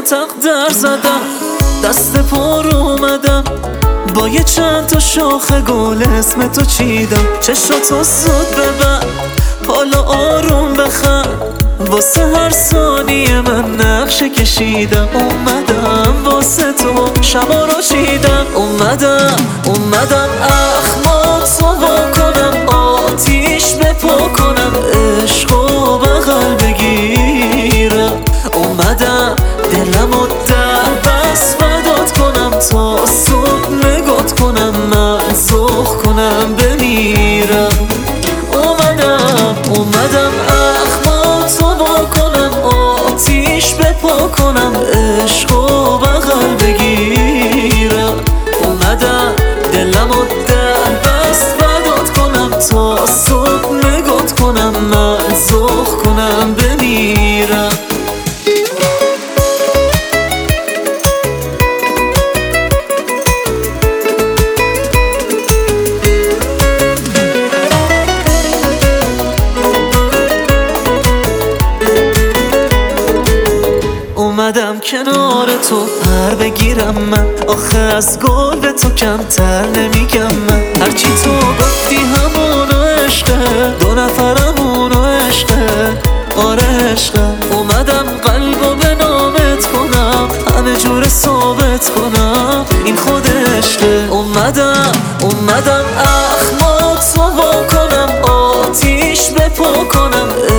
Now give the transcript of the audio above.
تقدر زدم، دست پر اومدم با یه چند تا شاخه گل اسم تو چیدم. چشاتو زود ببر، حالا آروم بخند، واسه هر ثانیه من نقشه کشیدم. اومدم واسه تو شبا رو چیدم، اومدم اخماتو وا کنم، آتیش بپا کنم، عشقو بغل بگیرم. اومدم دلمو در بس فدات کنم، تا صبح نگات کنم، من ذوق کنم بمیرم. اومدم اخماتو وا کنم، آتیش بپا کنم، عشقو بغل بگیرم. اومدم دلمو در بس فدات کنم، تا صبح نگات کنم، من ذوق کنم بمیرم. اومدم کنار تو پر بگیرم، من آخه از گل به تو کمتر نمیگم. من هرچی تو گفتی همونو عشقه، دو نفرمونو عشقه، آره عشقه. اومدم قلبو به نامت کنم، همه جور ثابت کنم این خود عشقه. اومدم اخماتو وا کنم، آتیش بپا کنم،